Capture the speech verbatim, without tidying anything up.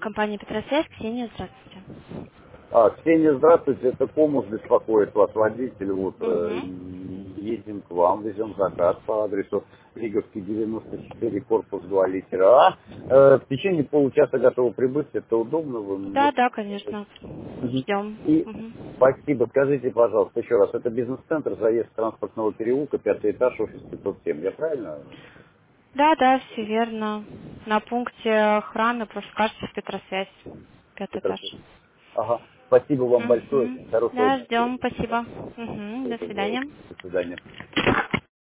Компания Петросвязь, Ксения, здравствуйте. А, Ксения, здравствуйте, это Комус беспокоит вас, водитель, вот, э, Угу. едем к вам, везем заказ по адресу Лиговский девяносто четыре, корпус два литера А. Э, в течение получаса готовы прибыть, это удобно, вы Да, можете да, сказать? конечно. Мгм. Ждем. И Угу. спасибо, скажите, пожалуйста, еще раз, это бизнес-центр, заезд с транспортного переулка, пятый этаж, офис пятьсот семь, я правильно? Да, да, все верно. На пункте охраны после кажется Петросвязь. Пятый этаж. Петросвязь. Ага, спасибо вам большое, Угу. хорошего Да, дня. ждем, спасибо. Угу. Всего До доброго. свидания. До свидания.